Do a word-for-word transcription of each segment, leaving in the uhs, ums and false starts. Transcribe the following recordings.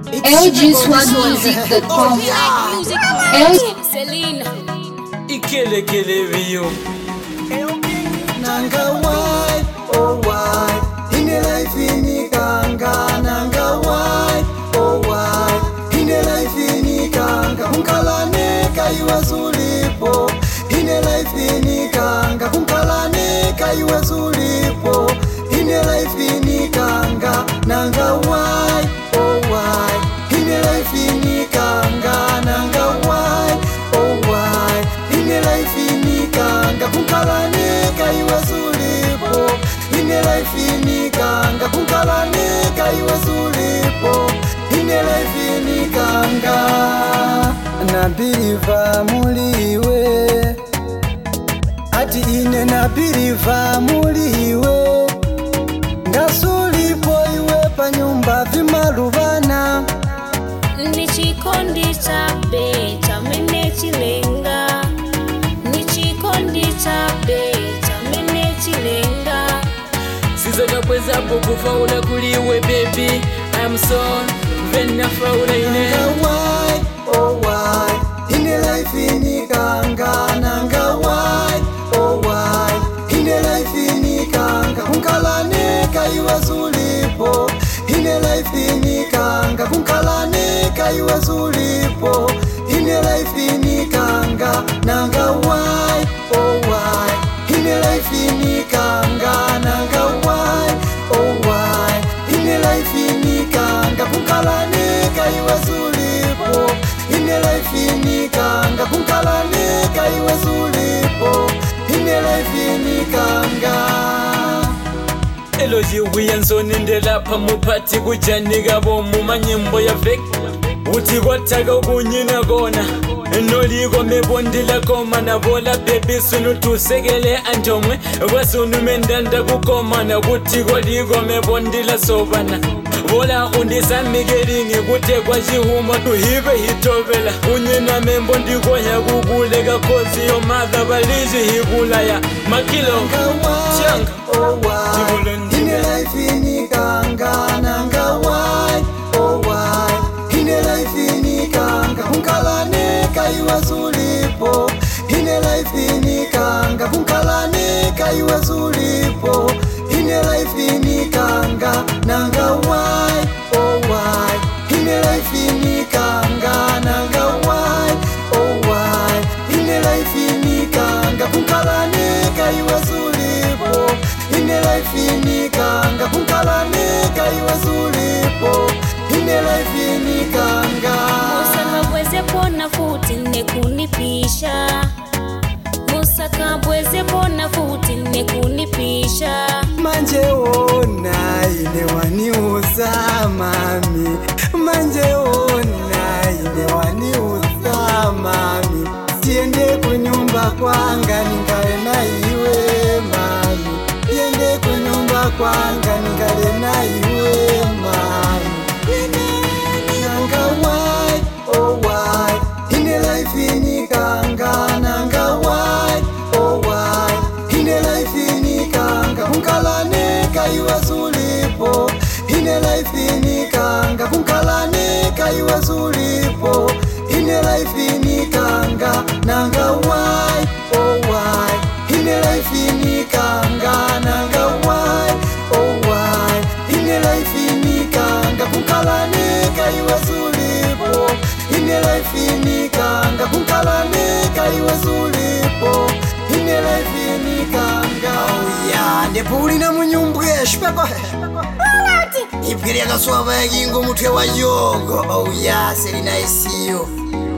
L G Swag Music dot com. Celine Ikele kele vio Nanga why, oh why Hine life ini kanga Nanga why, oh why Hine life ini kanga Kunkalane kaiwa sulipo Hine life ini kanga Kunkalane kaiwa sulipo Hine life ini kanga Nanga why, oh why Hine life ini kanga Nanga why, oh why Hine life ini kanga Kunkalane kaiwa sulipo Hine life ini kanga Kunkalane kaiwa sulipo Hine life ini kanga Nabiriva muliwe Ati ine nabiriva muliwe Ngasulipo iwe pa nyumba vimaluvana Nichikondi chabe chamene chilenga Nichikondi chabe chamene chilenga Sizoka kweza poku faula kuliwe baby I'm so vena faula ine Nanga why, oh why Hine life ini kanga Nanga why, oh why Hine life ini kanga Kunkalane kaiwa sulipo Hine life ini kanga Kunkalane kaiwa sulipo Hine life ini kanga Nanga why, oh why Hine life ini kanga Nanga why, oh why Hine life ini kanga Kunkalane kaiwa sulipo Hine life ini kanga Kunkalane kaiwa sulipo Hine life ini kanga Eloji wiyanso nindela pa mupati kujaniga bomu manyimbo ya fake Uti kwataga kunyina gona Noligo mebondila koma na bola baby sunu tusegele antomwe Wasunu mendanda kukoma na kuti koligo mebondila sobana Bola undisa migeringi kute kwa jihuma tuhive hitovela Unyina membondi koya kukulega kozi yo madha baliji higula ya Makilo changa oh why Hine life ini kanga Nanga why, oh why Hine life ini kanga Kunkalane kaiwa sulipo Hine life ini kanga Kunkalane kaiwa sulipo Hine life ini kanga Nanga why, oh why Hine life ini kanga Nanga why, oh why Hine life ini kanga Kunkalane kaiwa sulipo Hine life ini kanga Kunkalane kaiwa sulipo Hine life ini kanga Musaka bweze pona futi nekunipisha Musaka bweze pona futi nekunipisha Manje ona ine waniuza mami Manje ona ine waniuza mami Tiende kunyumba kwanga ningale na iwe mami Tiende kunyumba kwanga ningale na iwe mami Nanga why, oh why Hine life ini kanga Nanga why, oh why Hine life ini kanga Kunkalane kaiwa sulipo Hine life ini kanga Kunkalane kaiwa sulipo Hine life ini kanga Nanga why, oh why Hine life ini kanga Nanga why, oh why Hine life ini kanga Kunkalane kaiwa sulipo Hine life ini kanga Kunkalane kaiwa sulipo Hine life ini kanga Oh yeah, ndepuli na munyumbwe shpeko Ipkiri akaswava ya gingo mutwe wa yogo Oh yeah, Selina isiyo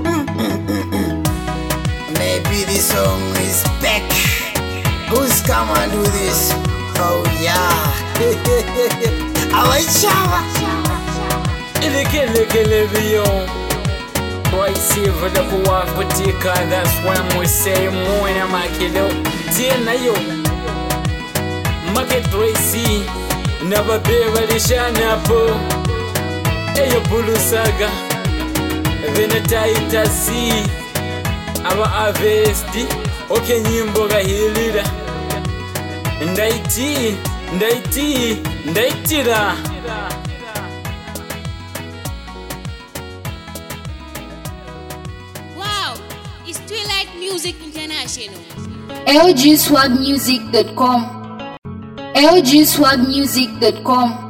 Maybe this song is back Who's come and do this? Oh yeah Awaichava Ile kele kele vio Boy silver the kuwa kutika That's when we say Mwena makilo Tiena yo Market Tracy Nababeba lishana po Eyo bulu saga Veneta itasi Aba avesti Oke nyimbo gahilira Ndaiti Ndaiti Ndaitira is Twilight Music International. L G swag music dot com L G swag music dot com